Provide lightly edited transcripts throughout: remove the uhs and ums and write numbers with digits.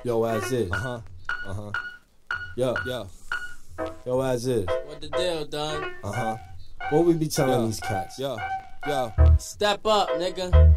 Yo, as is. Yo. Yo, as is. What the deal, dog? What we be telling these cats? Yo. Step up, nigga.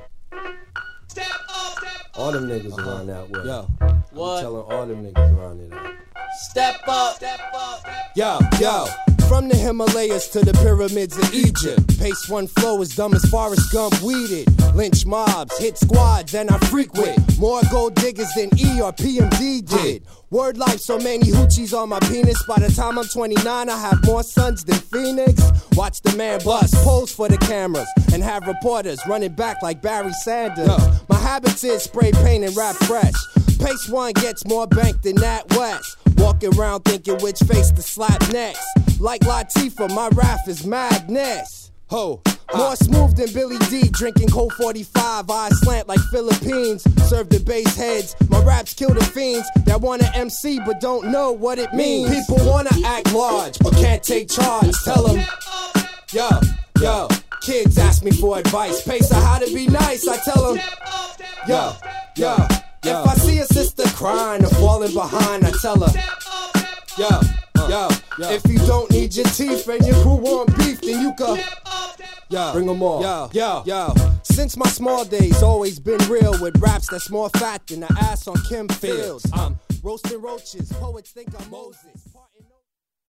All them niggas around that way. Yo. What? I'm telling all them niggas around it. Step up. Yo. From the Himalayas to the pyramids of Egypt. Pace one flow as dumb as Forrest Gump weeded. Lynch mobs, hit squads, and I freak with more gold diggers than E or PMD did. Word life, so many hoochies on my penis. By the time I'm 29, I have more sons than Phoenix. Watch the man bust, pose for the cameras, and have reporters running back like Barry Sanders. My habits is spray paint and rap fresh. Pace one gets more bank than Nat West. Walking around thinking which face to slap next. Like Latifah, my rap is madness. More smooth than Billy D, drinking Colt 45. Eyes slant like Philippines. Serve the bass heads. My raps kill the fiends that wanna MC but don't know what it means. People wanna act large but can't take charge. Tell them, yo. Kids ask me for advice. Pace on how to be nice. I tell them, yo. If I see a sister crying or falling behind, I tell her, yo. If you don't need your teeth and your crew want beef, then you can bring them all. Yo. Since my small days, always been real with raps that's more fat than the ass on Kim Fields. I'm roasting roaches, poets think I'm Moses.